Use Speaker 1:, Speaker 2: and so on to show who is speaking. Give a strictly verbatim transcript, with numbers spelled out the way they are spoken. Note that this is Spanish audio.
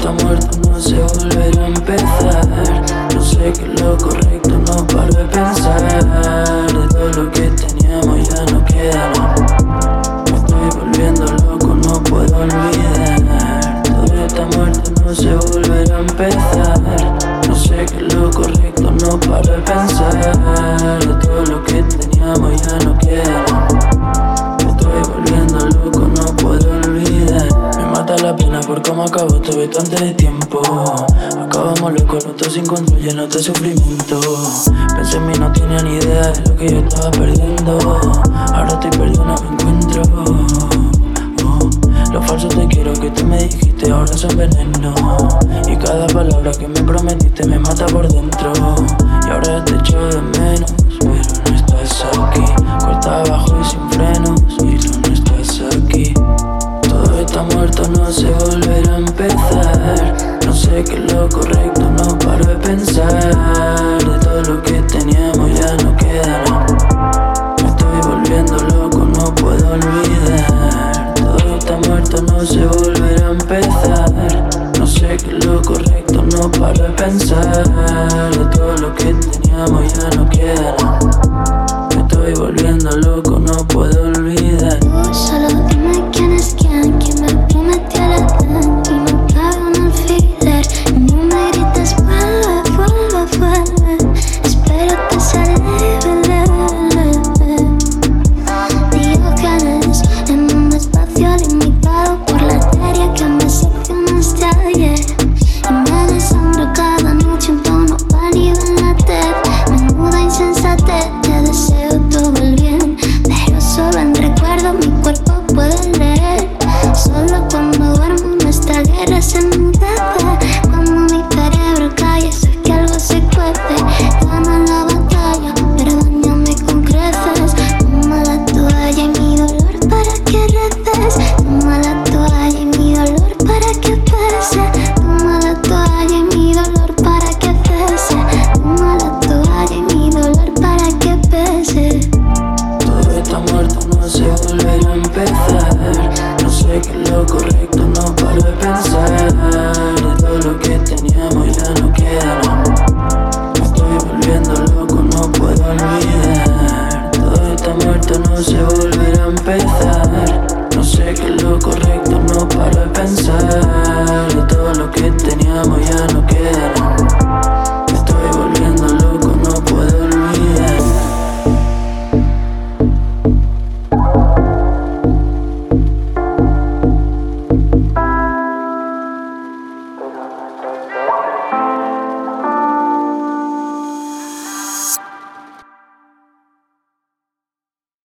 Speaker 1: está muerto, no se volverá a empezar. No sé qué es lo correcto, no paro de pensar. De todo lo que teníamos ya no queda nada. Me estoy volviendo loco, no puedo olvidar. Todo está muerto, no se volverá a empezar. No sé qué es lo correcto, no paro de pensar. De todo lo que teníamos ya no queda nada. Me estoy volviendo loco, no puedo olvidar. Me mata la pena por cómo acabó todo esto antes de tiempo. Acabamos locos, los dos sin control, llenos de sufrimiento. Pensé en mí, no tenía ni idea de lo que yo estaba perdiendo. Ahora estoy perdido, no me encuentro. Oh, los falsos te quiero que tú me dijiste ahora son veneno. Y cada palabra que me prometiste me mata por dentro. Y ahora te echo de menos, pero no estás aquí. Cuesta abajo y sin frenos, y tú no estás aquí. Todo está muerto, no se volverá a empezar. No sé qué es lo correcto, no paro de pensar. De todo lo que teníamos ya no queda nada. Me estoy volviendo loco, no puedo olvidar. Todo está muerto, no se volverá a empezar. No sé qué es lo correcto, no paro de pensar. De todo lo que teníamos ya no